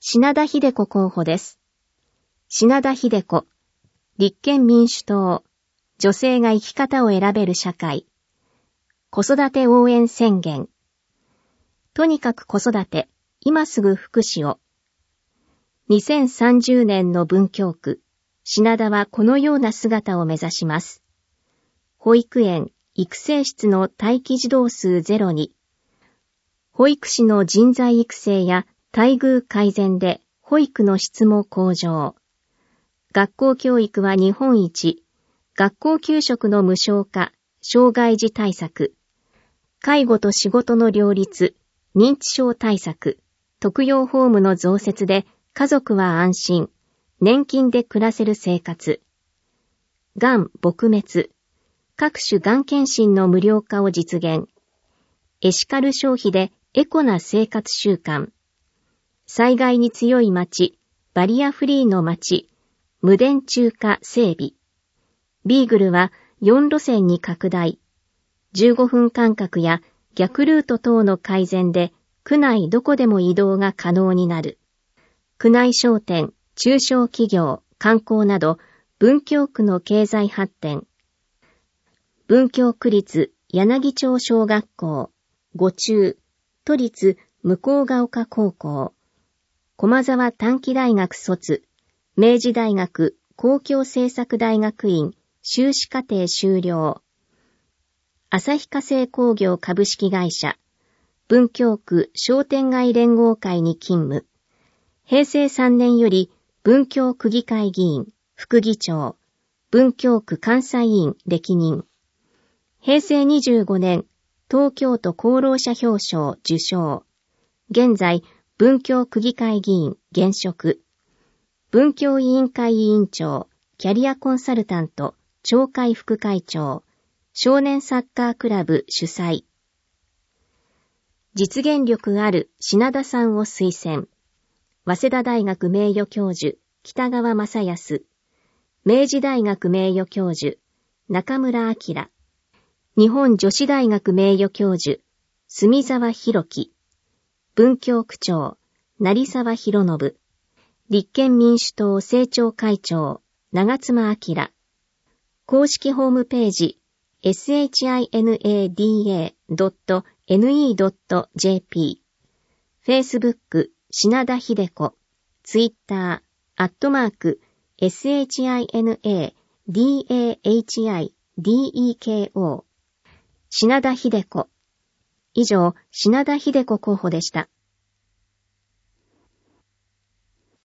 品田秀子候補です。品田秀子、立憲民主党、女性が生き方を選べる社会、子育て応援宣言。とにかく子育て、今すぐ福祉を。2030年の文京区、品田はこのような姿を目指します。保育園、育成室の待機児童数ゼロに、保育士の人材育成や待遇改善で保育の質も向上。学校教育は日本一、学校給食の無償化、障害児対策、介護と仕事の両立、認知症対策、特養ホームの増設で家族は安心、年金で暮らせる生活。がん撲滅、各種がん検診の無料化を実現。エシカル消費でエコな生活習慣。災害に強い街、バリアフリーの街、無電柱化整備。ビーグルは4路線に拡大。15分間隔や逆ルート等の改善で区内どこでも移動が可能になる。区内商店、中小企業、観光など文京区の経済発展。文京区立柳町小学校、五中、都立向ヶ丘高校、駒沢短期大学卒、明治大学公共政策大学院修士課程修了。旭化成工業株式会社、文京区商店街連合会に勤務。平成3年より文京区議会議員、副議長、文京区監査委員歴任。平成25年、東京都功労者表彰受賞。現在、文京区議会議員現職。文京委員会委員長、キャリアコンサルタント、町会副会長、少年サッカークラブ主催。実現力ある品田さんを推薦。早稲田大学名誉教授、北川正康。明治大学名誉教授、中村明。日本女子大学名誉教授、住沢博樹。文京区長、成沢博信。立憲民主党政調会長、長妻昭。公式ホームページ、shinada.ne.jp。Facebook、品田秀子。Twitter、@shinadahideko。品田秀子。以上、品田秀子候補でした。